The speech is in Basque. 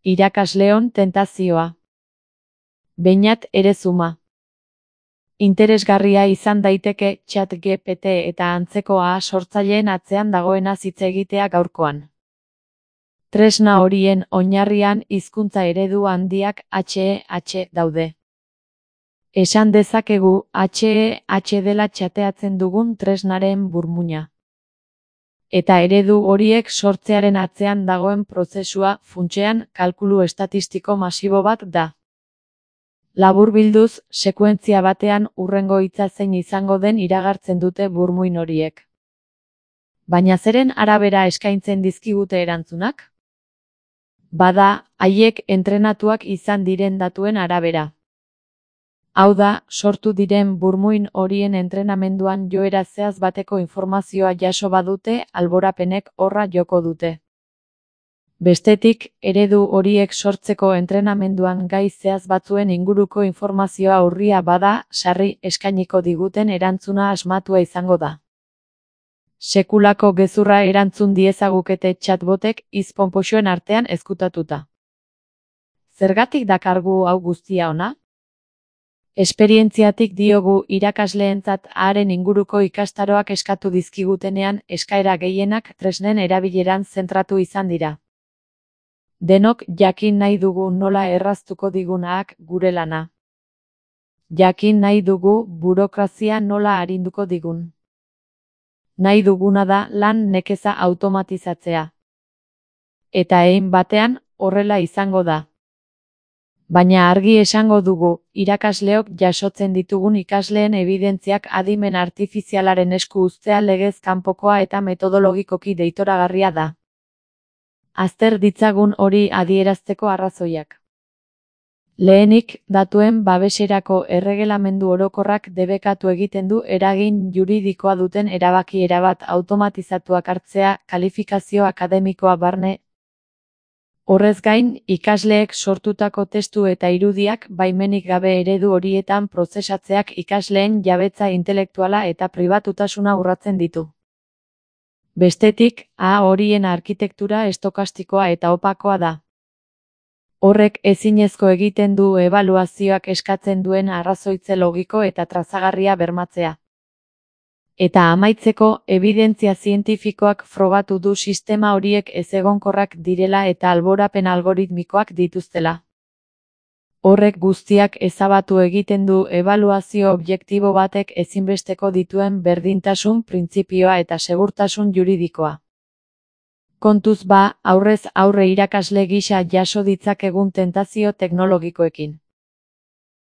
Irakasleon tentazioa. Beñat erezuma. Interesgarria izan daiteke ChatGPT eta antzekoa sortzaileen atzean dagoena hitz egitea gaurkoan. Tresna horien oinarrian hizkuntza eredu handiak HEH daude. Esan dezakegu HEH dela txateatzen dugun tresnaren burmuina. Eta eredu horiek sortzearen atzean dagoen prozesua funtsean kalkulu estatistiko masibo bat da. Laburbilduz, sekuentzia batean hurrengo hitza zein izango den iragartzen dute burmuin horiek. Baina zeren arabera eskaintzen dizkigute erantzunak? Bada, haiek entrenatuak izan diren datuen arabera. Hau da, sortu diren burmuin horien entrenamenduan joera zehaz bateko informazioa jaso badute, alborapenek horra joko dute. Bestetik, eredu horiek sortzeko entrenamenduan gai zehaz batzuen inguruko informazioa urria bada, sarri eskainiko diguten erantzuna asmatua izango da. Sekulako gezurra erantzun diezagukete chatbotek hitz-ponpoxoen artean ezkutatuta. Zergatik dakargu hau guztia ona? Esperientziatik diogu irakasleentzat haren inguruko ikastaroak eskatu dizkigutenean eskaera gehienak tresnen erabileran zentratu izan dira. Denok jakin nahi dugu nola erraztuko digunak gure lana. Jakin nahi dugu burokrazia nola arinduko digun. Nahi duguna da lan nekeza automatizatzea. Eta hein batean horrela izango da. Baina argi esango dugu, irakasleok jasotzen ditugun ikasleen ebidentziak adimen artifizialaren esku uztea legez kanpokoa eta metodologikoki deitoragarria da. Azter ditzagun hori adierazteko arrazoiak. Lehenik, datuen babeserako erregelamendu orokorrak debekatu egiten du eragin juridikoa duten erabaki erabat automatizatuak hartzea kalifikazio akademikoa barne. Horrez gain, ikasleek sortutako testu eta irudiak baimenik gabe eredu horietan prozesatzeak ikasleen jabetza intelektuala eta pribatutasuna urratzen ditu. Bestetik, horien arkitektura estokastikoa eta opakoa da. Horrek ezinezko egiten du ebaluazioak eskatzen duen arrazoitze logiko eta trazagarria bermatzea. Eta amaitzeko, ebidentzia zientifikoak frogatu du sistema horiek ezegonkorrak direla eta alborapen algoritmikoak dituztela. Horrek guztiak ezabatu egiten du ebaluazio objektibo batek ezinbesteko dituen berdintasun printzipioa eta segurtasun juridikoa. Kontuz ba, aurrez aurre irakasle gisa jaso ditzakegun tentazio teknologikoekin.